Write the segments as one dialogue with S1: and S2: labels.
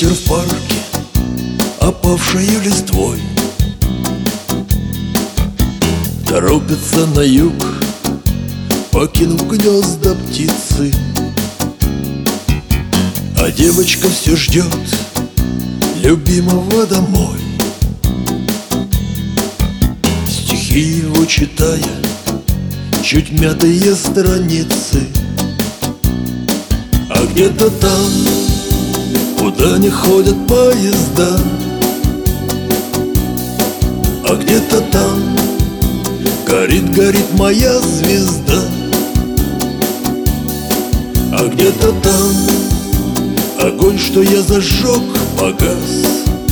S1: Ветер в парке, опавшей листвой, торопится на юг, покинув гнезда птицы. А девочка все ждет любимого домой, стихи его читая, чуть мятые страницы. А где-то там, куда не ходят поезда, а где-то там горит моя звезда. А где-то там огонь, что я зажег, погас.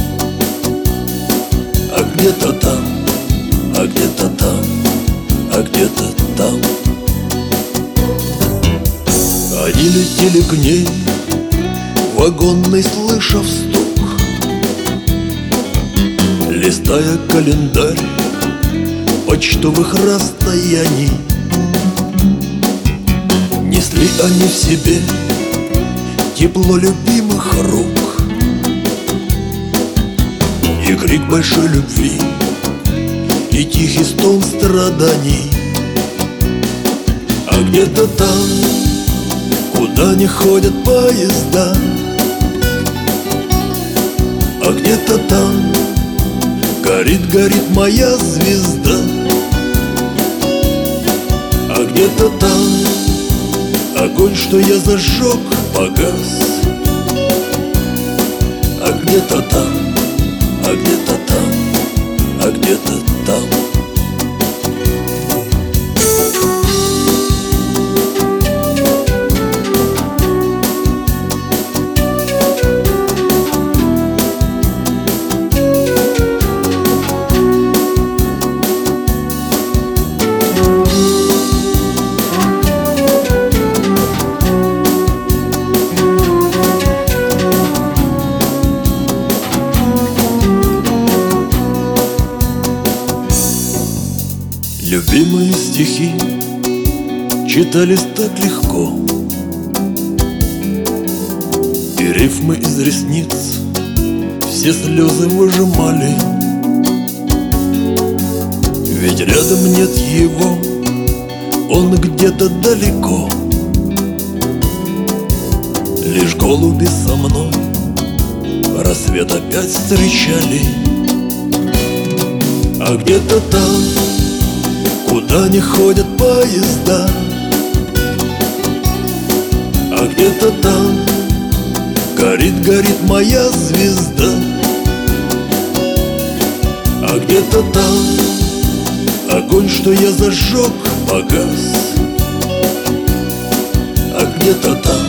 S1: А где-то там, а где-то там, а где-то там. Они летели к ней, вагонный слыша стук, листая календарь почтовых расстояний. Несли они в себе тепло любимых рук и крик большой любви, и тихий стон страданий. А где-то там, куда не ходят поезда, а где-то там горит моя звезда. А где-то там огонь, что я зажег, погас. А где-то там, а где-то там, а где-то там. Любимые стихи читались так легко, и рифмы из ресниц все слезы выжимали. Ведь рядом нет его, он где-то далеко. Лишь голуби со мной рассвет опять встречали. А где-то там, куда не ходят поезда, а где-то там горит моя звезда. А где-то там огонь, что я зажег, погас. А где-то там